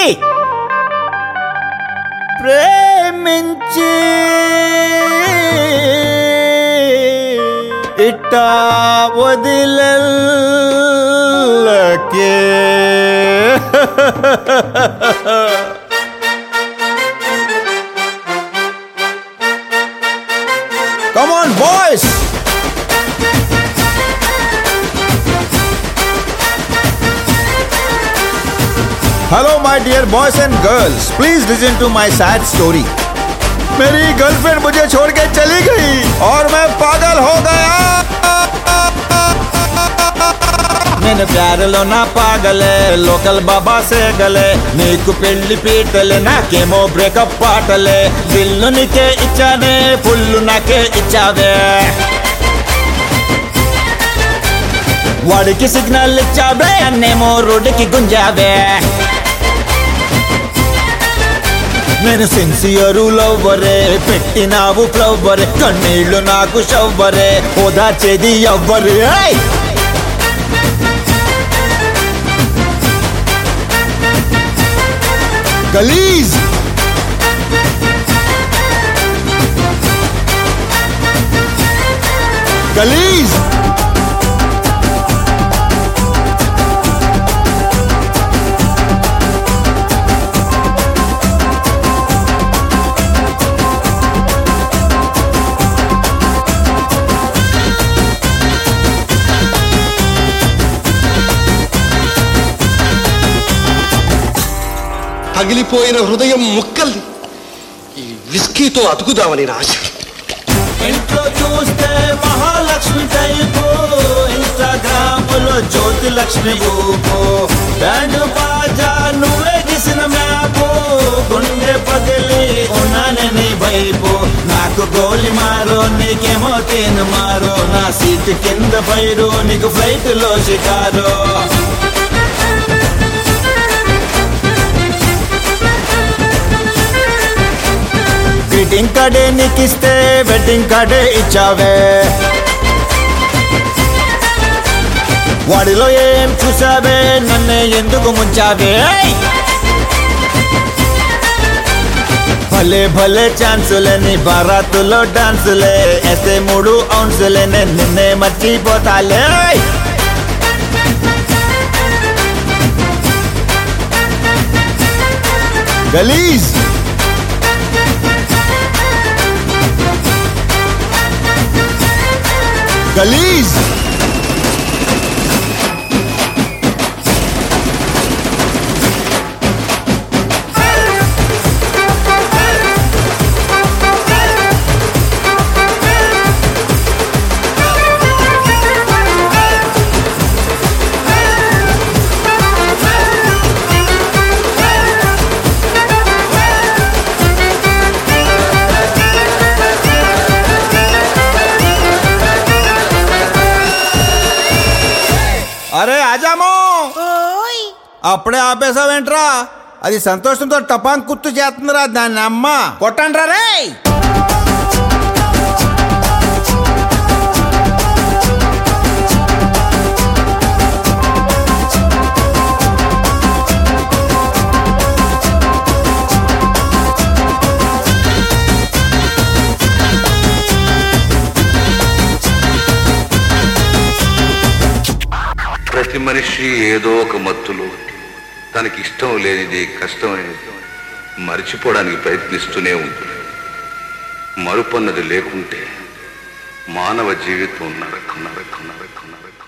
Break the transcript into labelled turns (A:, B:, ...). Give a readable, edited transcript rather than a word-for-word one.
A: ప్రేమించి ఇట్టా వదిలకే Come on, boys! Hello, my dear boys and girls. Please listen to my sad story. मेरी girlfriend मुझे छोड़ के चली गई और मैं पागल हो गया. నేను ప్యారలో నా పాగలే లోకల్ బాబా సేగలే నీకు పెళ్లి పీటలే నాకేమో బ్రేకప్ పాటలే బిల్లు నీకే ఇచ్చానే ఫుల్లు నాకే ఇచ్చావే వాడికి సిగ్నల్ ఇచ్చావే అన్నేమో రోడ్డుకి గుంజావే నేను సిన్సియరు లవ్వరే పెట్టినావు ఫ్లవ్వరే కన్నీళ్లు నాకు షవ్వరే ఓదార్చేది ఎవ్వరే Galees! Galees!
B: పగిలిపోయిన హృదయం ముక్కల్ని ఈ విస్కీతో అతుకుదామని నా ఆశ.
A: ఇంట్లో చూస్తే మహాలక్ష్మి టైపు ఇన్స్టాగ్రాములో జ్యోతి లక్ష్మి ఊపు బ్యాండ్ బాజా నువ్వే గీసిన మ్యాపు గుండె పగిలి ఉన్నానే నీ వైపు నాకు గోలి మారో నీకేమో తేను మారో నా సీటు కింద పైరు నీకు ఫ్లైట్ లో షికారో గ్రీటింగ్ కార్డే నీకిస్తే వెడ్డింగ్ కార్డే ఇచ్చావే వాడిలో ఏం చూసావే నన్నే ఎందుకు ముంచావే భలే భలే ఛాన్సులే నీ బారాతులో డాన్సులే ఎస్తే 3 ఔన్సులే నేను నిన్నే మర్చిపోతాలే గలీజ్ Galees! అరే ఆజామో అప్పుడే ఆపేసావేంట్రా అది సంతోషంతో టపాంగ్ కుత్తు చేస్తుందిరా దాన్ని అమ్మ కొట్టండ్రా రే
C: ప్రతి మనిషి ఏదో ఒక మత్తులో తనకి ఇష్టం లేనిది కష్టమైనది మరిచిపోవడానికి ప్రయత్నిస్తూనే ఉంటుంది. మరుపన్నది లేకుంటే మానవ జీవితం నరకం.